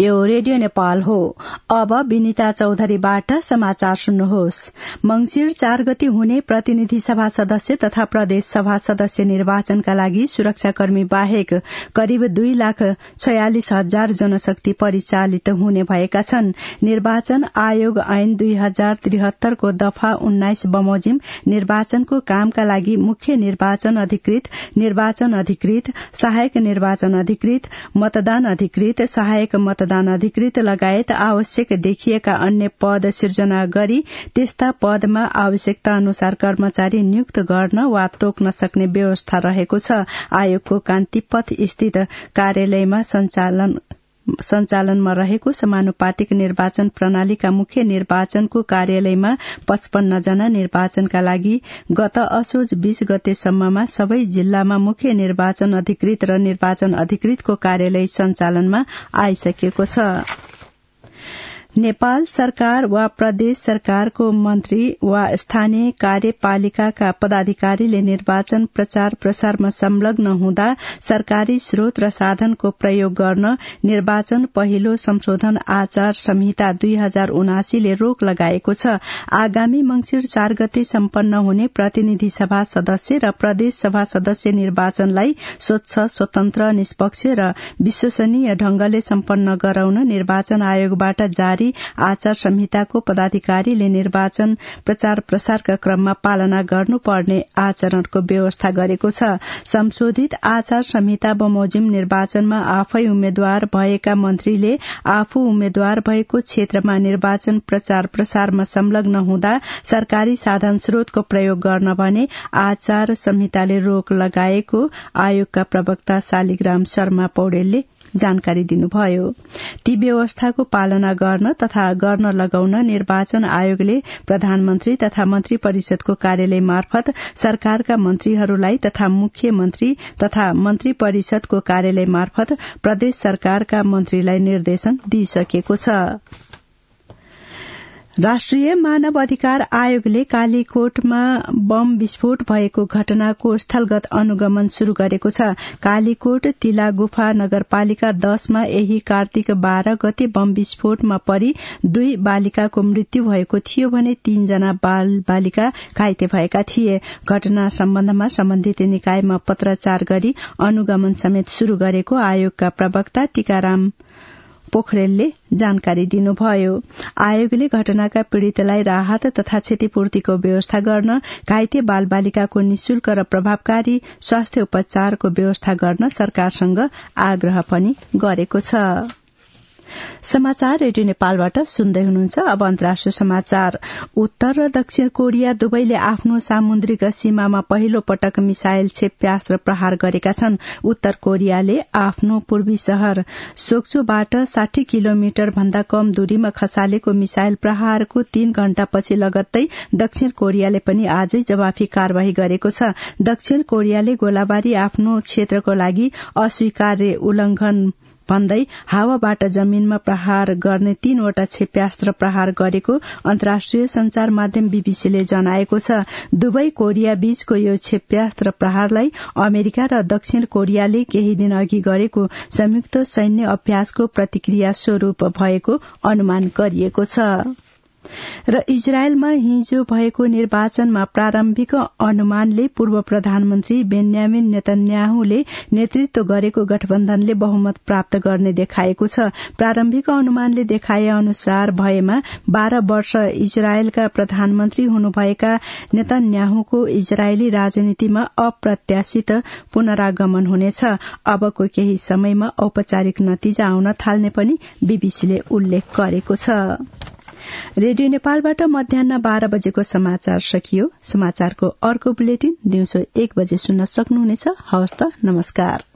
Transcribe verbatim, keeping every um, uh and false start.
यो रेडियो नेपाल हो। अब विनिता चौधरीबाट समाचार सुन्नुहोस्। मंगिर चार गते हुने प्रतिनिधि सभा सदस्य तथा प्रदेश सभा सदस्य निर्वाचनका लागि सुरक्षाकर्मी बाहेक करिब दुई लाख छयालिस हजार जनशक्ति परिचालित हुने भएका छन्। निर्वाचन आयोग ऐन दुई हजार त्रिहत्तरको दफा उन्नाइस बमोजिम निर्वाचनको कामका लागि मुख्य निर्वाचन अधिकृत, निर्वाचन अधिकृत, सहायक निर्वाचन अधिकृत, मतदान अधिकृत, सहायक मतदान अधिकृत लगायत आवश्यक देखिएका अन्य पद सिर्जना गरी त्यस्ता पदमा आवश्यकता अनुसार कर्मचारी नियुक्त गर्न वा तोक्न सक्ने व्यवस्था रहेको छ। आयोगको कान्तिपथ स्थित कार्यालयमा सञ्चालन सञ्चालनमा रहेको समानुपातिक निर्वाचन प्रणालीका मुख्य निर्वाचनको कार्यालयमा पचपन्न जना निर्वाचनका लागि गत असोज बीस गतेसम्ममा सबै जिल्लामा मुख्य निर्वाचन अधिकृत र निर्वाचन अधिकृतको कार्यालय सञ्चालनमा आइसकेको छ। नेपाल सरकार वा प्रदेश सरकारको मन्त्री वा स्थानीय कार्यपालिकाका पदाधिकारीले निर्वाचन प्रचार प्रसारमा संलग्न हुँदा सरकारी स्रोत र साधनको प्रयोग गर्न निर्वाचन पहिलो संशोधन आचार संहिता दुई हजार उनासीले रोक लगाएको छ। आगामी मंगिर चार गते सम्पन्न हुने प्रतिनिधि सभा सदस्य र प्रदेश सभा सदस्य निर्वाचनलाई स्वच्छ, स्वतन्त्र, निष्पक्ष र विश्वसनीय ढंगले सम्पन्न गराउन निर्वाचन आयोगबाट जारी आचार संहिताको पदाधिकारीले निर्वाचन प्रचार प्रसारका क्रममा पालना गर्नुपर्ने आचरणको व्यवस्था गरेको छ। संशोधित आचार संहिता बमोजिम निर्वाचनमा आफै उम्मेद्वार भएका मन्त्रीले आफू उम्मेद्वार भएको क्षेत्रमा निर्वाचन प्रचार प्रसारमा संलग्न हुँदा सरकारी साधन स्रोतको प्रयोग गर्न भने आचार संहिताले रोक लगाएको आयोगका प्रवक्ता शालिग्राम शर्मा पौडेलले जानकारी दिनुभयो। ती व्यवस्थाको पालना गर्न तथा गर्न लगाउन निर्वाचन आयोगले प्रधानमन्त्री तथा मन्त्री परिषदको कार्यालय मार्फत सरकारका मन्त्रीहरूलाई तथा मुख्यमन्त्री तथा मन्त्री परिषदको कार्यालय मार्फत प्रदेश सरकारका मन्त्रीलाई निर्देशन दिइसकेको छ। राष्ट्रिय मानव अधिकार आयोगले कालीकोटमा बम विस्फोट भएको घटनाको स्थलगत अनुगमन शुरू गरेको छ। कालीकोट तिला गुफा नगरपालिका दशमा यही कार्तिक बाह्र गते बम विस्फोटमा परि दुई बालिकाको मृत्यु भएको थियो भने तीनजना बाल बालिका घाइते भएका थिए। घटना सम्बन्धमा सम्बन्धित निकायमा पत्राचार गरी अनुगमन समेत शुरू गरेको आयोगका प्रवक्ता टीकाराम पोखरेलले जानकारी दिनुभयो। आयोगले घटनाका पीड़ितलाई राहत तथा क्षतिपूर्तिको व्यवस्था गर्न, घाइते बाल बालिकाको निशुल्क र प्रभावकारी स्वास्थ्य उपचारको व्यवस्था गर्न सरकारसँग आग्रह पनि गरेको छ। समाचार रेडियो नेपालबाट सुन्दै हुनुहुन्छ। अब अन्तर्राष्ट्रिय समाचार। उत्तर र दक्षिण कोरिया दुवैले आफ्नो सामुद्रिक सीमामा पहिलो पटक मिसाइल क्षेप्यास्त्र प्रहार गरेका छन्। उत्तर कोरियाले आफ्नो पूर्वी शहर सोक्चोबाट साठी किलोमिटर भन्दा कम दूरीमा खसालेको मिसाइल प्रहारको तीन घण्टापछि लगत्तै दक्षिण कोरियाले पनि आजै जवाफी कार्यवाही गरेको छ। दक्षिण कोरियाले गोलाबारी आफ्नो क्षेत्रको लागि अस्वीकार्य उल्लंघन भन्दै हावाबाट जमीनमा प्रहार गर्ने तीनवटा क्षेप्यास्त्र प्रहार गरेको अन्तर्राष्ट्रिय संचार माध्यम बीबीसीले जनाएको छ। दुवै कोरिया बीचको यो क्षेप्यास्त्र प्रहारलाई अमेरिका र दक्षिण कोरियाले केही दिन अघि गरेको संयुक्त सैन्य अभ्यासको प्रतिक्रिया स्वरूप भएको अनुमान गरिएको छ। र इजरायलमा हिजो भएको निर्वाचनमा प्रारम्भिक अनुमानले पूर्व प्रधानमन्त्री बेन्यामिन नेतन्याहुले नेतृत्व गरेको गठबन्धनले बहुमत प्राप्त गर्ने देखाएको छ। प्रारम्भिक अनुमानले देखाए अनुसार भएमा बाह्र वर्ष इजरायलका प्रधानमन्त्री हुनुभएका नेतन्याहुको इजरायली राजनीतिमा अप्रत्याशित पुनरागमन हुनेछ। अबको केही समयमा औपचारिक नतिजा आउन थाल्ने पनि बीबीसीले उल्लेख गरेको छ। रेडियो नेपालबाट मध्याह्न बाह्र बजेको समाचार सकियो। समाचारको अर्को बुलेटिन दिउँसो एक बजे सुन्न सक्नुहुनेछ। हवस् त, नमस्कार।